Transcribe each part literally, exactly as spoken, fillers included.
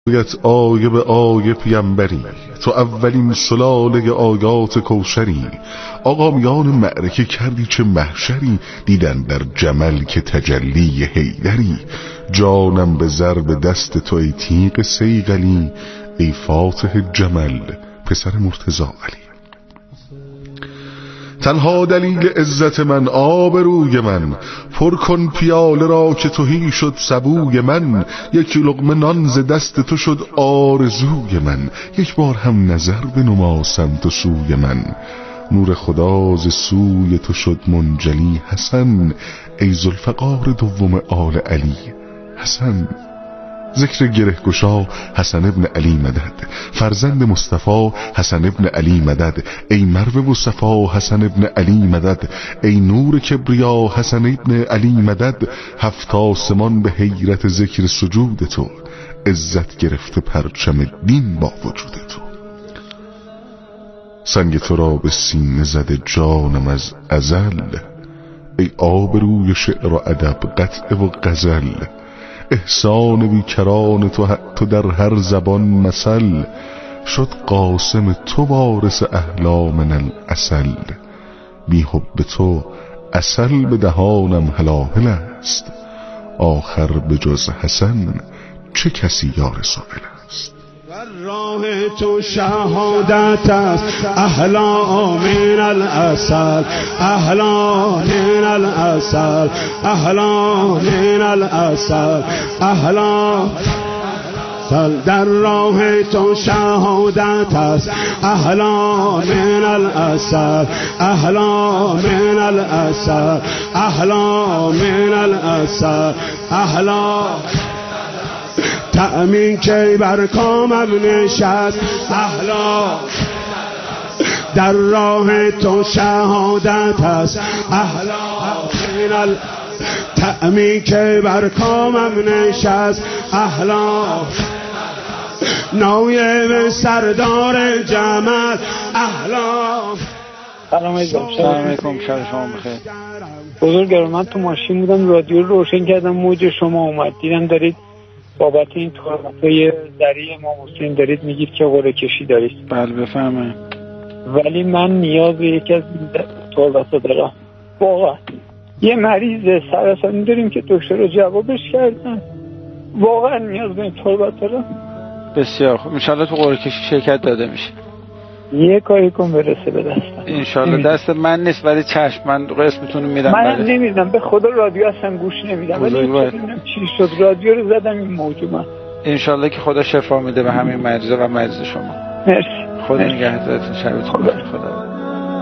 یت آیه به آیه پیمبری، تو اولین سلاله آیات کوثری. آقا میان معرکه کردی چه محشری، دیدن در جمل که تجلی حیدری. جانم به ضرب دست تو ای تیغ صیقلی، ای فاتح جمل پسر مرتضی علی. تنها دلیل عزت من آبروی من، پر کن پیاله را که تهی شد سبوی من. یک لقمه نان ز دست تو شد آرزوی من، یک بار هم نظر بنما سمت و سوی من. نور خدا ز سوی تو شد منجلی حسن، ای ذوالفقار دوم آل علی حسن. ذکر گره گشا حسن ابن علی مدد، فرزند مصطفی حسن ابن علی مدد. ای مرو و صفا حسن ابن علی مدد، ای نور کبریا حسن ابن علی مدد. هفت آسمان به حیرت ذکر سجود تو، عزت گرفته پرچم دین با وجود تو. سنگ تو را به سینه زده جانم از ازل، ای آبروی شعر و ادب قطع و غزل. احسان بیکران تو, تو در هر زبان مثل، شد قاسم تو وارث احلا من العسل. بی حب تو عسل به دهانم هلاهل است، آخر به جز حسن چه کسی یار ساحل است. در راه تو شهادت است احلا من العسل، احلا من العسل، احلا من العسل، احلا. در راه تو شهادت است احلا من العسل، احلا من العسل، احلا من العسل، احلا. تأمین که بر کامم نشست احلا، در راه تو شهادت است احلا من ال. تأمین که بر کامم نشست احلا، نایب سردار جمل احلا. سلام علیکم. سلام علیکم. شب شما بخیر. بزرگوار من تو ماشین بودم، رادیو رو روشن کردم، موج شما اومد، دیدم دارید بابت این توراتای ذریع امام حسین دارید میگید که قرعه کشی دارید. بله بفهمم. ولی من نیاز به یکی از تورات‌ها دارم. واقعا یه مریض سرطانی داریم که دکتر رو جوابش کردن، واقعا نیاز به این تورات دارم. بسیار خوب، انشالله تو قرعه کشی شرکت داده میشه. یه کاری کن برسه به دستم. انشالله دست من نیست ولی چشم، من قسمتون میدم. من نمیدم، به خدا رادیو اصلا گوش نمیدم، ولی نمیدونم چی شد رادیو رو زدم این موضوع من. انشالله که خدا شفا میده به همین مریضا و مریض شما. مرسی. خدا نگهدارتون. شبتون بخیر. خدا.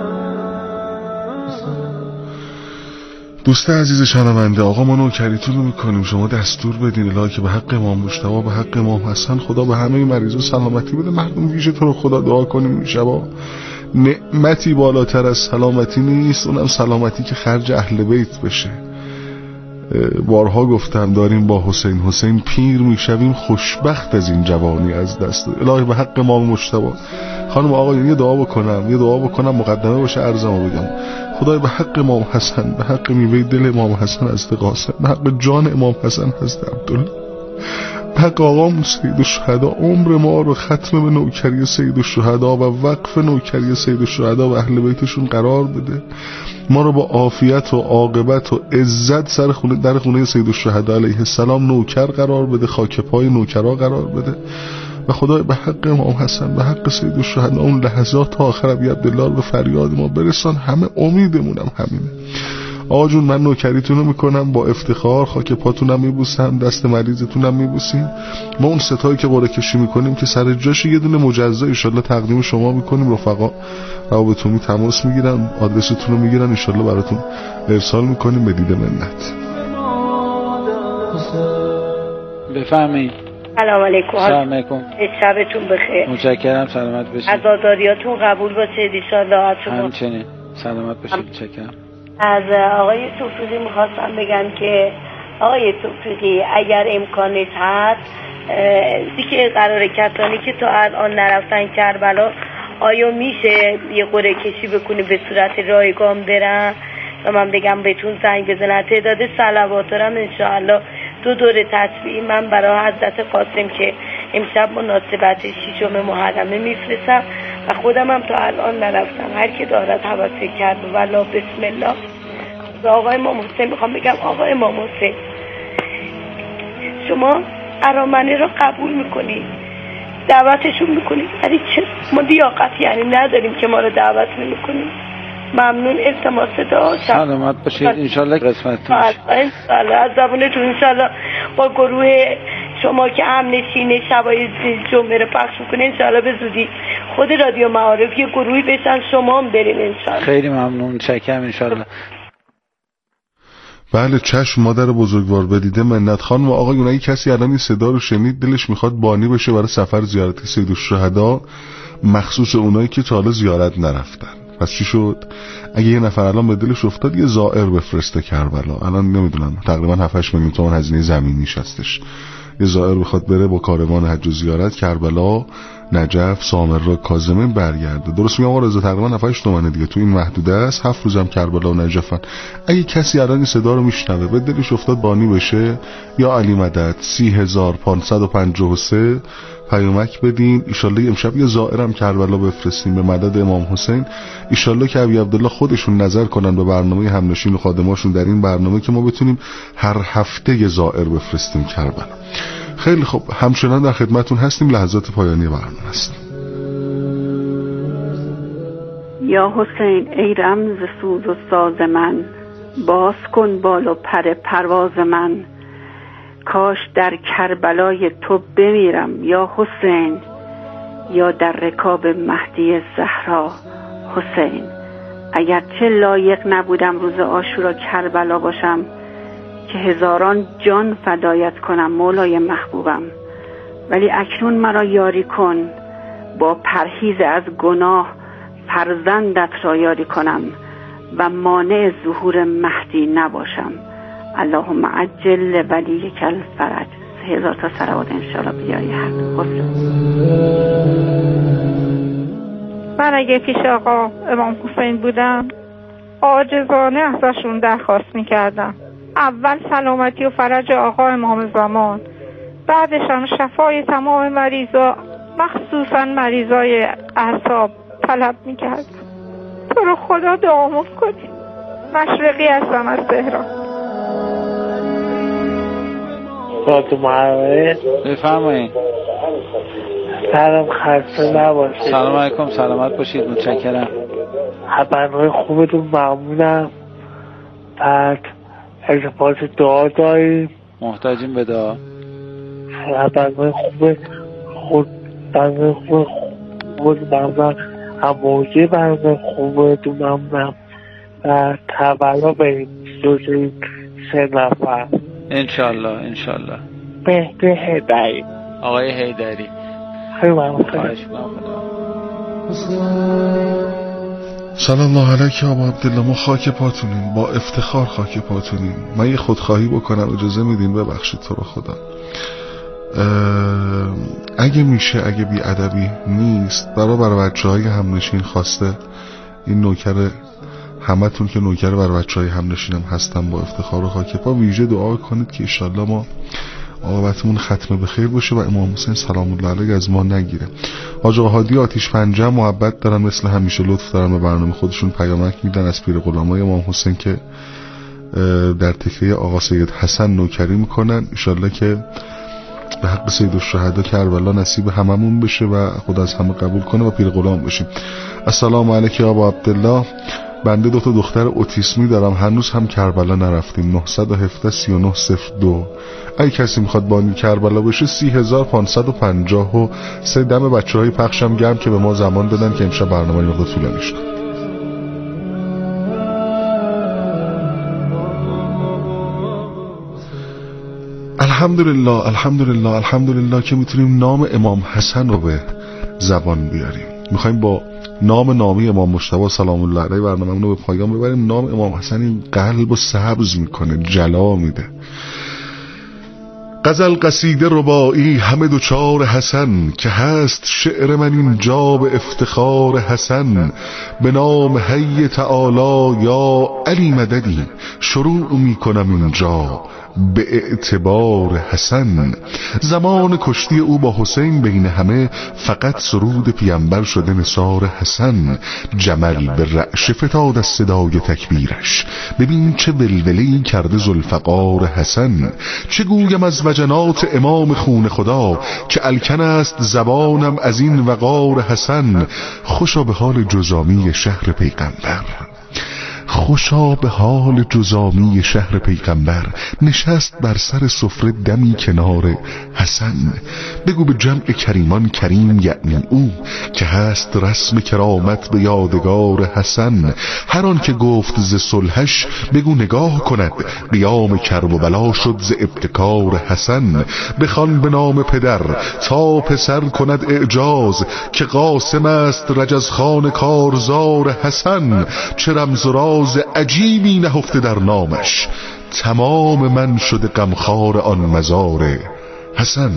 دوست عزیز شنونده، آقا ما نوکریتون رو میکنیم، شما دستور بدین الهی که به حق امام مجتبی، به حق امام حسن خدا به همه مریضا سلامتی بده. مردم ویژه تو رو خدا دعا کنیم این شبا. نعمتی بالاتر از سلامتی نیست، اونم سلامتی که خرج اهل بیت بشه. بارها گفتم داریم با حسین حسین پیر میشویم، خوشبخت از این جوانی از دست. الهی به حق امام مجتبی. خانم آقایون یه دعا بکنم، یه دعا بکنم مقدمه باشه عرضمو بگم. خدای به حق امام حسن، به حق میوه دل امام حسن حضرت قاسم، به حق جان امام حسن حضرت عبدالله، به حق آقام سید الشهدا، عمر ما رو ختم به نوکری سید الشهدا و وقف نوکری سید الشهدا و اهل بیتشون قرار بده. ما رو با عافیت و عاقبت و عزت سر خونه در خونه سید الشهدا علیه السلام نوکر قرار بده، خاک پای نوکرا قرار بده. و خدای به حق امام حسن، به حق سید الشهدا اون لحظات تا آخر ابی عبدالله به فریاد ما برسان. همه امیدمونم همینه. آقا جون من نوکریتونو میکنم با افتخار، خاک پاتونم میبوسم، دست مریضتونم میبوسیم. ما اون ستایی که قرعه کشی میکنیم که سر جاش یه دونه مجزا ان شاءالله تقدیم شما میکنیم. رفقا روابطتون تماس میگیرن، آدرستون رو میگیرن، ان شاءالله براتون ارسال میکنیم به دید منت. بفهمید. سلام علیکم. سلام علیکم. شبتون بخیر. متشکرم. سلامت باشید. عزاداریاتون قبول باشه ان شاءالله. همچنین. سلامت باشید. متشکرم. از آقای توفیقی میخواستم بگم که آقای توفیقی اگر امکانش هست دیگه قراره کسانی که تا الان نرفتن کربلا آیا میشه یه قرعه کشی بکنی به صورت رایگان برن و من بگم بهتون زنگ بزنن؟ تعداد صلوات دارم انشاءالله دو دوره تصویح من برای حضرت قاسم که امشب مناسبت ششم محرمه میفرستم و خودم هم تا الان نرفتم. هر کی دارد حواسه کرد والا بسم الله. و آقای امام حسین میخوام بگم آقای امام حسین شما ارامنه را قبول میکنید، دعوتشون میکنید، ولی چه ما لیاقت یعنی نداریم که ما رو دعوت نمیکنید. ممنون. التماس دعا. سلامت باشید انشالله قسمتتون بشه. انشالله از زبونتون انشالله با گروه شما که هم نشینه شبای جمعه رو پخش میکنه انشالله به زودی خود رادیو معارف یه گروهی بشن شما هم برین انشالله. خیلی ممنون چکم انشالله. بله چشم مادر بزرگوار بدیده منت خانم و آقایون. اگه کسی الان این صدا رو شنید دلش میخواد بانی بشه برای سفر زیارت سید الشهدا، مخصوص اونایی که تا حالا زیارت نرفتن، پس چی شد؟ اگه یه نفر الان به دلش افتاد یه زائر بفرسته کربلا، الان نمیدونم تقریبا هفت هشت میلیون تومان هزینه زمینیش هستش، یه زائر بخواد بره با کاروان حج و زیارت کربلا، نجف، سامرا، کاظمین برگرده. درست میگم آقا رضا؟ تقریبا هفت هشت تومنه دیگه تو این محدوده است. هفت روزم کربلا و نجفن. اگه کسی الان این صدا رو میشنوه به دلش افتاد بانی بشه، یا علی مدد سی هزار پانصد و پنجاه و سه پیامک بدین. ایشالله امشب یه زائرم کربلا بفرستیم به مدد امام حسین. ایشالله که ابی عبدالله خودشون نظر کنن به برنامه همنشین و خادماشون در این برنامه که ما بتونیم هر هفته یه زائر بفرستیم کربلا. خیلی خوب، همچنان در خدمتون هستیم. لحظات پایانی برنامه هستیم. یا حسین ای رمز سوز و ساز من، باز کن بال و پر پرواز من، کاش در کربلای تو بمیرم یا حسین، یا در رکاب مهدی زهرا حسین. اگرچه لایق نبودم روز عاشورا کربلا باشم، که هزاران جان فدایت کنم مولای محبوبم، ولی اکنون مرا یاری کن، با پرهیز از گناه فرزندت را یاری کنم و مانع ظهور مهدی نباشم. اللهم عجل ولی کل فرج. هزار تا صلوات انشاءالله بیایی حسین. من اگه پیش آقا امام حسین بودم عاجزانه ازشون درخواست میکردم، اول سلامتی و فرج آقا امام زمان، بعدش هم شفای تمام مریضا، مخصوصا مریضای اعصاب طلب میکردم. تو رو خدا دعا کنی. مشرقی هستم از تهران. تو معرفه بفرمایید. سلام، خسته نباشید. سلام علیکم، سلامت باشید، متشکرم. برنامه خوبتون ممنونم. بعد التماس دعا داریم. محتاجیم به دعا. برنامه خوب خود برنامه خوب خود ممنونم. هموجه برنامه خوبتون ممنونم. و تبلا بریم دوزیم سه نفر انشالله انشالله. مهدی هیدری. آقای هیدری خیلی ممنون. سلام الله علیک ابا عبدالله. ما خاک پاتونیم، با افتخار خاک پاتونیم. من یه خودخواهی بکنم اجازه میدین؟ ببخشید تو رو خدا. اگه میشه، اگه بی ادبی نیست، برای برای بچه های همنشین خواسته این نوکر همتون که نوکر برای بچه های همنشینم هستم با افتخار و خاک پا ویژه دعا کنید که انشالله ما عاقبتمون ختمه به خیر باشه و امام حسین سلام الله علیه از ما نگیره. حاج آقا هادی آتیش پنجه محبت دارن، مثل همیشه لطف دارن به برنامه خودشون پیامک میدن از پیر غلامای امام حسین که در تکیه آقا سید حسن نوکری میکنن. انشالله که به حق سید الشهدا کربلا نصیب هممون بشه و خدا از همه قبول کنه و پیر غلام بشیم. السلام علیکم ابا عبدالله. بنده دو تا دختر اوتیسمی دارم، هنوز هم کربلا نرفتیم. نه یک هفت سی و نه صفر دو. اگه کسی میخواد بانی کربلا بشه سی هزار پانصد و پنجاه و سه. دم بچه های پخشم گرم که به ما زمان دادن که امشب برنامه مقدار طولانی شد. الحمدلله الحمدلله الحمدلله که میتونیم نام امام حسن رو به زبان بیاریم. میخوایم با نام نامی امام مجتبی سلام الله علیه برنامه‌مون رو به پایان ببریم. نام امام حسن این قلب رو سبز میکنه، جلا میده. غزل قصیده رباعی همه دوچار حسن، که هست شعر من اینجا به افتخار حسن. به نام حی تعالی یا علی مددی شروع می کنم اینجا به اعتبار حسن. زمان کشتی او با حسین بین همه فقط سرود پیامبر شده نثار حسن. جمل به رعشه فتاد از صدای تکبیرش، ببین چه ولوله‌ای کرده ذوالفقار حسن. چه گویم از وجنات امام خون خدا، که الکن است زبانم از این وقار حسن. خوشا به حال جزامی شهر پیغمبر، خوشا به حال جزامی شهر پیغمبر. نشست بر سر سفره دمی کنار حسن. بگو به جمع کریمان کریم یعنی او، که هست رسم کرامت به یادگار حسن. هر آن که گفت ز صلحش بگو نگاه کند، قیام کرب و بلا شد ز ابتکار حسن. بخوان به نام پدر تا پسر کند اعجاز، که قاسم است رجزخان کارزار حسن. چه رمز و راز عجیبی نهفته در نامش، تمام من شده غمخوار آن مزار حسن.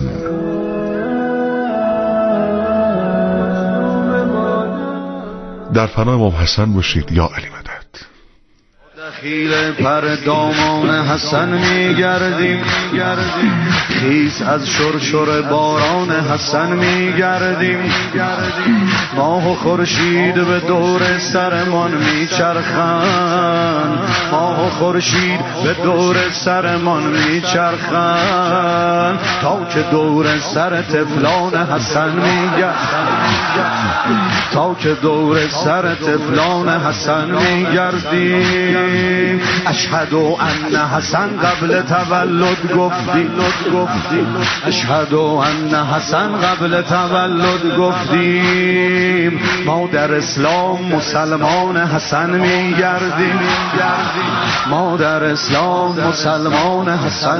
در پناه امام حسن باشید یا علی مدد. دخیل پر دامان حسن میگردیم، خیز از شرشر باران حسن میگردیم. ماه و خورشید به دور سرمان میچرخند، ماه و خورشید به دور سرمان میچرخند. تا که دور سر طفلان حسن میگردیم، تا که دور سر طفلان حسن میگردیم. اشهد ان حسن قبل تولد گفتی، اشهد ان حسن قبل تولد گفتیم. ما در اسلام مسلمان حسن میگردیم، ما در اسلام مسلمان حسن.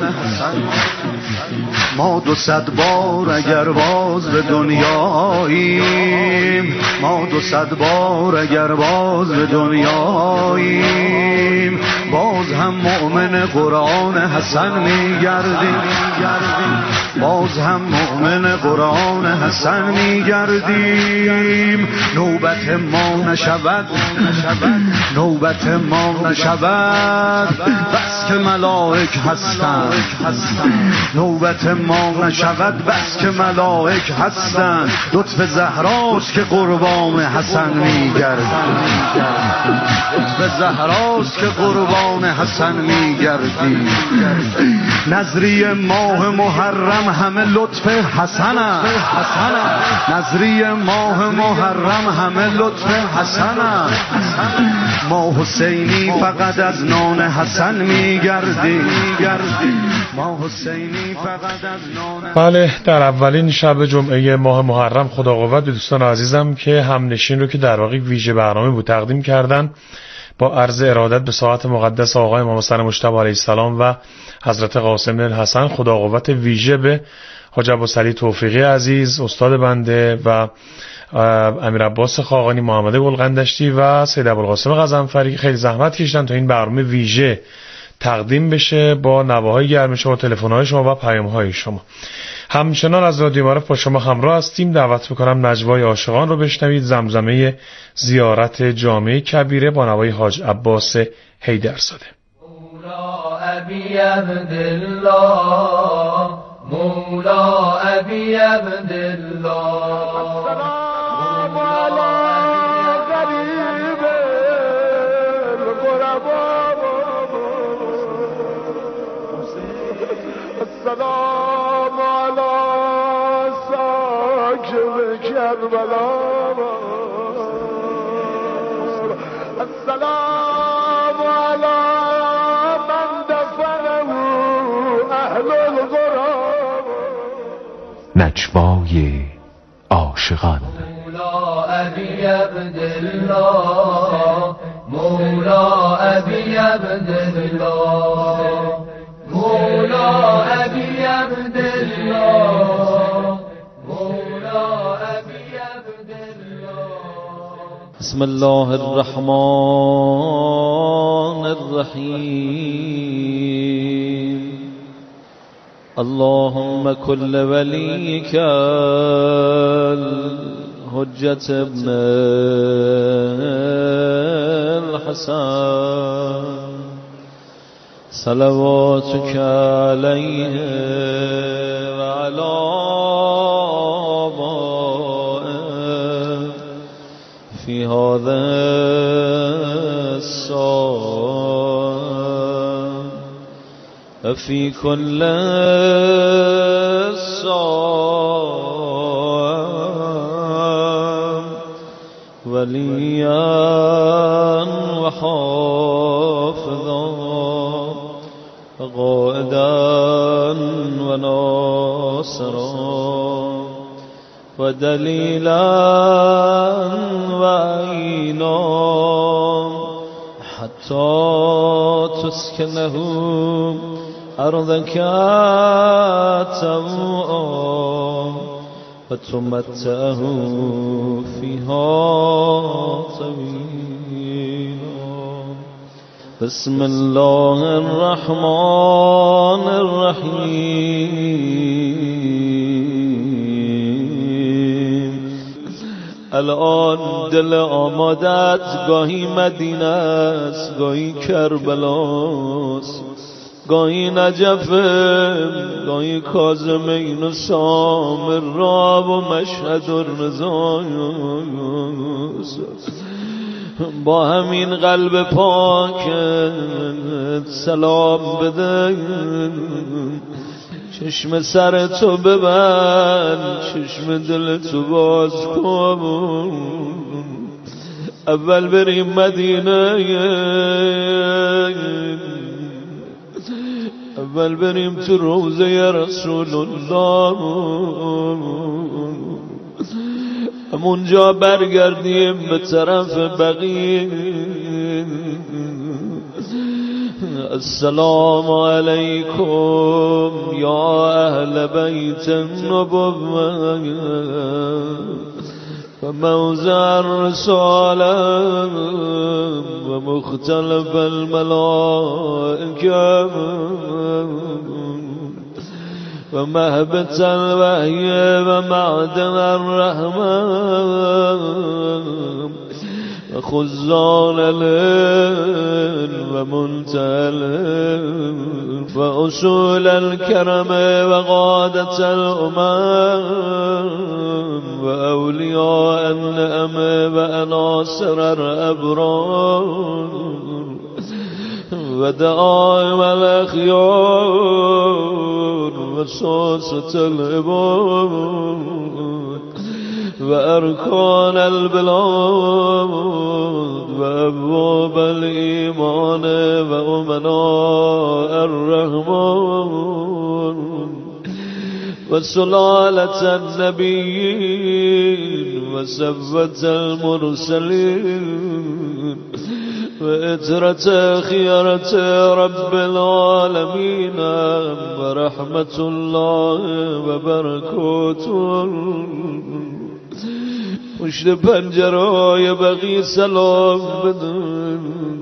ما دو صد بار اگر باز به دنیاییم، ما دو صد بار اگر باز به دنیاییم، باز هم مؤمن قرآن حسن میگردیم، باز هم مؤمن قرآن حسن میگردیم. نوبت ما نشود، نوبت ما نشود بس که ملائک هستند، نوبت ما نشود بس که ملائک هستند. لطف زهراست که قربان حسن میگردیم، لطف زهراست که قربان حسن میگردیم. نظری ماه محرم همه لطف حسن است، نظری ماه محرم همه لطف حسن است. ما حسینی فقط از نان حسن میگردیم، ما حسینی فقط از نان. بله، در اولین شب جمعه ماه محرم خدا قوت به دوستان عزیزم که همنشین رو که در واقع ویژه برنامه بود تقدیم کردن، با عرض ارادت به ساعت مقدس آقای امام حسن مجتبی علیه السلام و حضرت قاسم بن الحسن، خدا قوت ویژه به حاج عباسعلی توفیقی عزیز استاد بنده و امیر عباس خاقانی، محمد گلقندشتی و سید ابوالقاسم غضنفری که خیلی زحمت کشیدن تا این برنامه ویژه تقدیم بشه با نواهای گرم شما، تلفن‌های شما و پیام‌های شما. همچنان از رادیو معارف با شما همراه هستیم. دعوت می‌کنم نجوای عاشقان رو بشنوید، زمزمه زیارت جامع کبیره با نوای حاج عباس حیدرزاده. مولا ابی عبدالله، مولا ابی عبدالله، السلام علی غریب الغربا، السلام علی ساکن کربلا، السلام علی من دفنه اهل الغراب. نجوای عاشقان. مولا ابی عبدالله، مولا ابی عبدالله، مولا ابی عبدالله، مولا ابی عبدالله. بسم الله الرحمن الرحیم. اللهم كل وليك الحجة ابن الحسن صلواتك عليه وعلى آبائه في هذا الصوم وفي كل صوم وليا وحافظا وقائدا وناصرا ودليلا وعينا حتى تسكنه أرضك طوعا وتمتعه فيها طويلا. بسم الله الرحمن الرحیم. الان دل آمادت گاهی مدینه است، گاهی کربلاست، گاهی نجفه، گاهی کاظمین و سامرا و مشهد الرضا. با همین قلب پاکت سلام بده، چشم سر تو ببند، چشم دل تو باز کن. اول بریم مدینه، اول بریم تو روضه رسول الله، همونجا برگردیم به طرف بقیع. السلام علیکم یا اهل بیت النبوة و موضع الرسالة و مختلف الملائکه و مهبط الوحی و معدن الرحمة و خزان العلم و منتهى العلم و اصول الكرم و قادة الامم و اولیاء النعم و عناصر الابرار و دعائم الاخیار و ساسة العباد و ارکان البلاد و ابواب الایمان و امناء الرحمن و سلالة النبیین و صفوة المرسلین و اطرة خيرة رب العالمين و رحمة الله و برکاته. پشت پنجرهای بقی سلام بدن.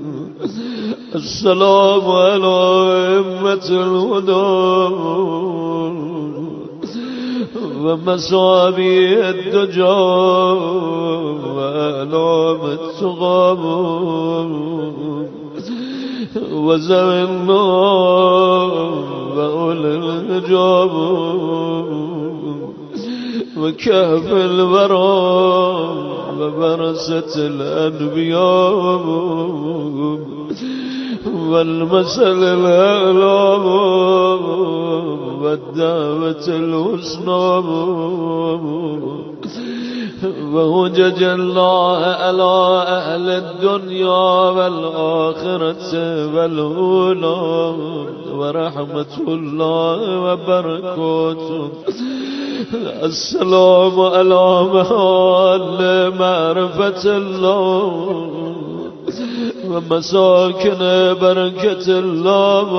السلام علی ائمة الهدى و مصابیح الدجى و اعلام التقى و ذوی النور و اولی الحجاب و کهف الورى و برزة الانبیاء و المثل الاعلى و الدعوة الحسنى و حجج الله على اهل الدنيا والآخرة والأولى و رحمة الله و برکاته. السلام على محل معرفة الله و مساکن برکت الله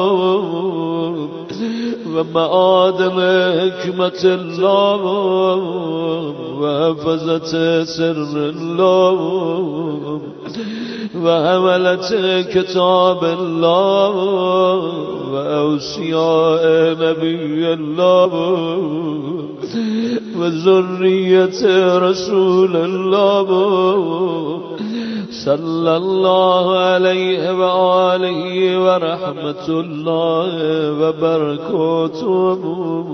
و معادن حکمت الله و حفظت سر الله وحملة كتاب الله وأوصياء نبي الله وذرية رسول الله صلى الله عليه وآله ورحمة الله وبركاته.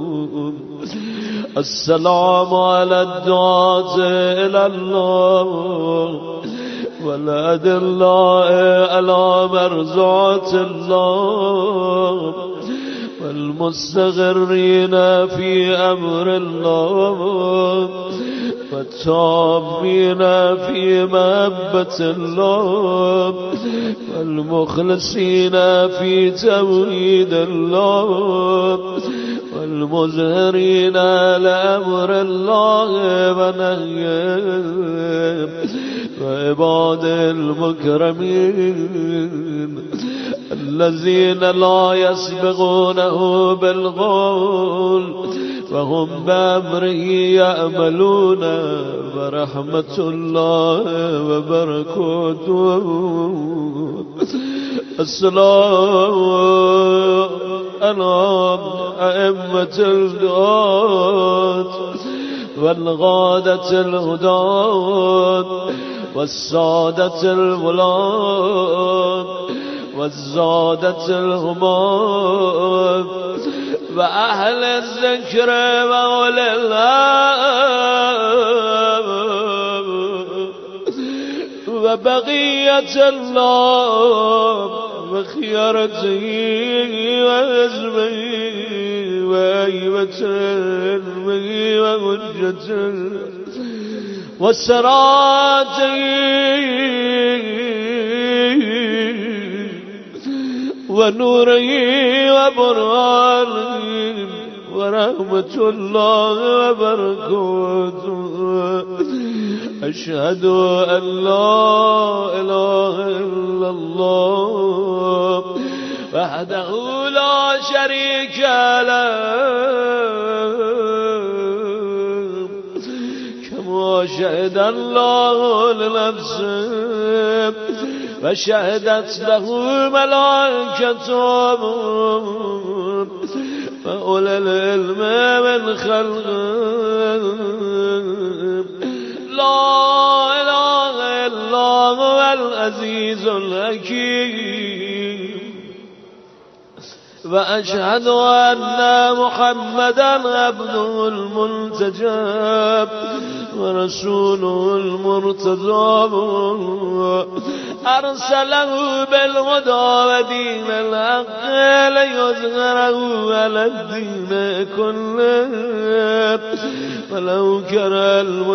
السلام على الدعاة إلى الله والأدلاء على مرضات الله والمستغرين في أمر الله والتامين في محبة الله والمخلصين في توحيد الله والمظهرين لأمر الله ونهيه وعباد المكرمين الذين لا يسبقونه بالقول وهم بأمره يعملون ورحمة الله وبركاته. السلام على أئمة الدعاة والغادة الهداة والسادة الولاة والزادة الهمام وأهل الذكر وأولي الألباب وبقية الله وخيرته وحزبه وأئمة علمه وحجته وسراته ونوره وبرهانه ورحمة الله وبركاته. أشهد أن لا إله إلا الله وحده لا شريك له كما شهد الله لنفسه وشهدت له ملائكته وأولي العلم من خلقه. لا إله إلا هو العزيز الحكيم. وأشهد أن محمدا عبده المنتجب ورسوله المرتضى أرسله بالهدى ودين الحق ليظهره على الدين كله ولو كره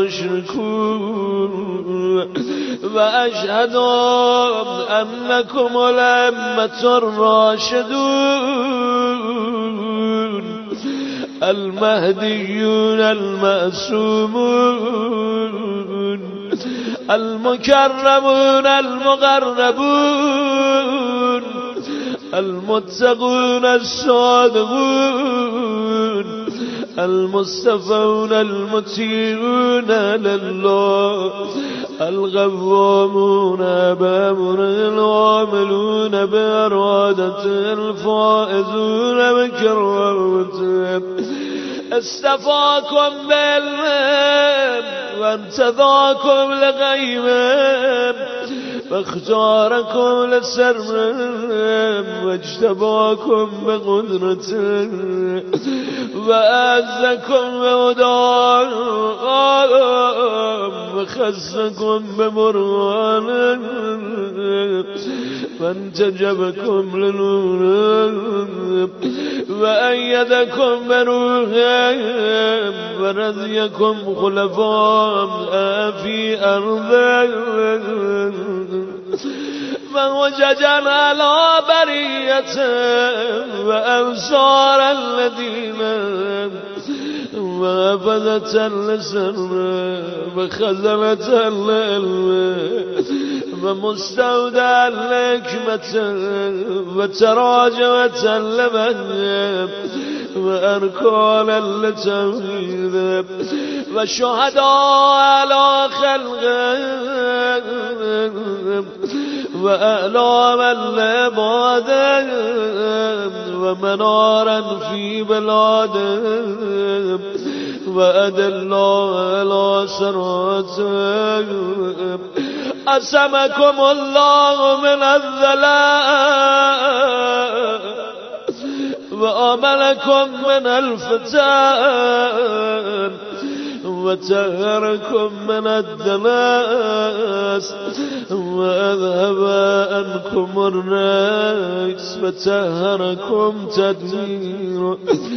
المشركون. وأشهد أنكم الأئمة الراشدون المهديون المعصومون المكرمون المقربون المتقون الصادقون المصطفون المطيعون لله الغوامون بأمره العاملون بإرادته الفائزون بكرامته. اصطفاكم بالعلم وانتظاكم لغيبه واختاركم لسرهم واجتباكم بقدرته وأعزكم بهداه وخصكم ببرهانه وانتجبكم لنوره وأيدكم بروحه ورضيكم خلفاء في أرضه ووجدا على بريته وأنصار الذين وفدة لسره وخزنة العلم ومستودع الحكمة وتراجمة لمذهب وأركان للتوحيد وشهداء على خلقه وأعلاما لعبادهم ومنارا في بلادهم وأدلا على صراطهم عصمكم الله من الظلام وآمنكم من الفتن وطهركم من الدناس وأذهب عنكم الرجس وطهركم تدميرا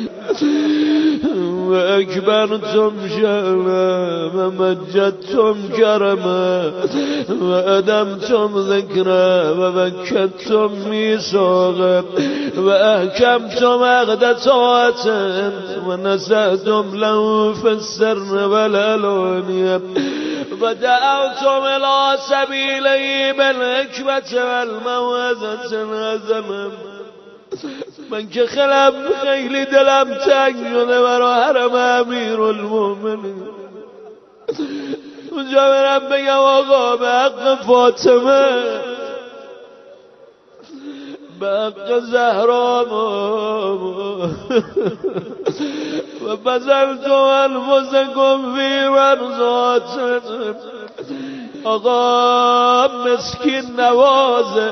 وأكبرتم شأنا ومجدتم كرما وأدمتم ذكرا وبكتتم ميثاقا وأحكمتم عقدة ونسأتم له في السر والعلانية ودعوتم إلى سبيله بالحكمة والموعظة الحسنة من که خلم خیلی دلم تنگ شده برا حرم امیر المومنین اونجا برم بگم آقا به حق فاطمه به حق زهرا و بذلتم انفسکم فی مرضات آقا مسکین نوازه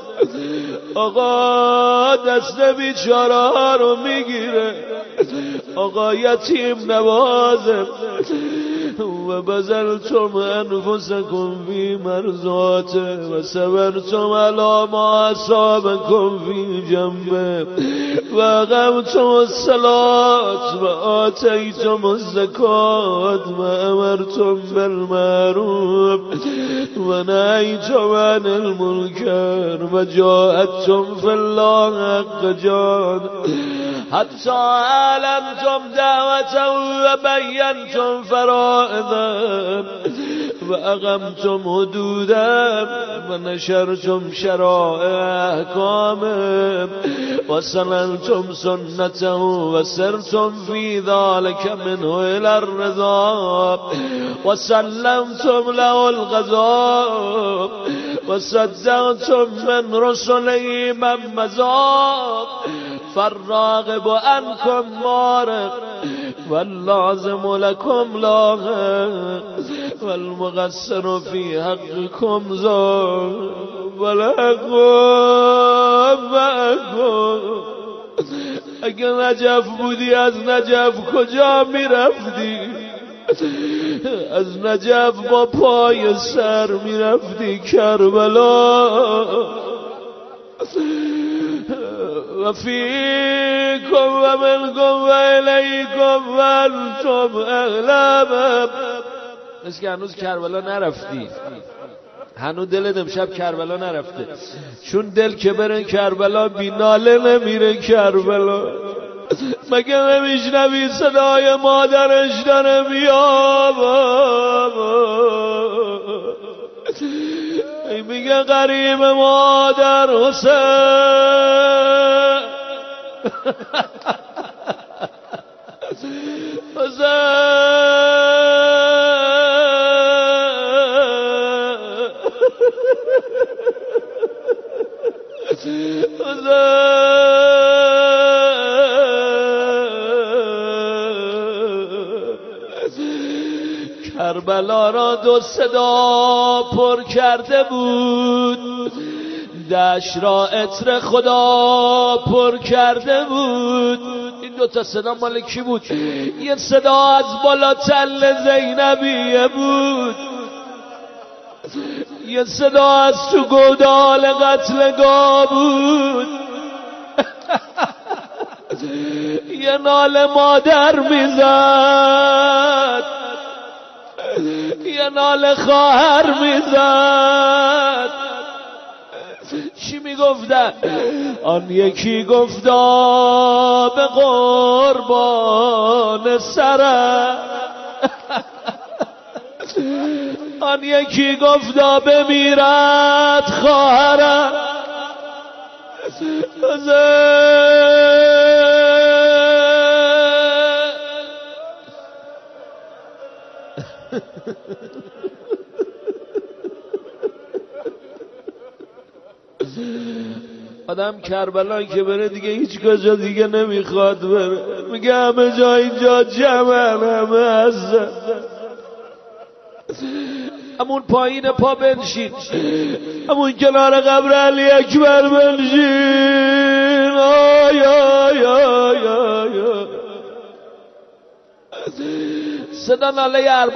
آقا دست بیچاره ها رو میگیره آقا یتیم نوازه و بذلتم انفسکم فی مرضاته و صبرتم علی ما اصابکم فی جنبه و اقمتم الصلاة و آتیتم الزکات و امرتم بالمعروف و نهیتم عن المنکر و جاهدتم فی الله حق جهاد حتی علمتم دعوته و بینتم فرائضه و اقمتم حدوده و نشرتم شرائع احکامه و سننتم سنته و سرتم فی ذلك منه الى الرضا و سلمتم له القضاء و صدقتم من رسله من مضى فالراغب عنكم مارق واللازم لكم لاغق والمقصر في حقكم زار والحق معكم اگر نجف بودی از نجف کجا میرفتی؟ از نجف با پای سر میرفتی کربلا و فیکم و منکم و الیکم و انتم اعلم. مثل که هنوز کربلا نرفتی، هنوز دلت امشب کربلا نرفته، چون دل که بره کربلا بی ناله نمیره کربلا. مگه نمیشنوی صدای مادرش داره میاد میگه غریب مادر حسین کربلا را دو صدا پر کرده بود، دشت را عطر خدا پر کرده بود. این دو تا صدا مال کی بود؟ یه صدا از بالا تل زینبیه بود، یه صدا از تو گودال قتلگاه بود. یه ناله مادر میزد، یه ناله خواهر میزد. چی میگفتن؟ آن یکی گفتا به قربان سرم، آن یکی گفتا بمیرد خواهرم. آدم کربلا که بره دیگه هیچ کجا دیگه نمیخواد بره، میگه همه جا اینجا جمعن، همه هستن. همون پایین پا بنشین، همون کنار قبر علی اکبر بنشین. آی آی آی آی صدا ناله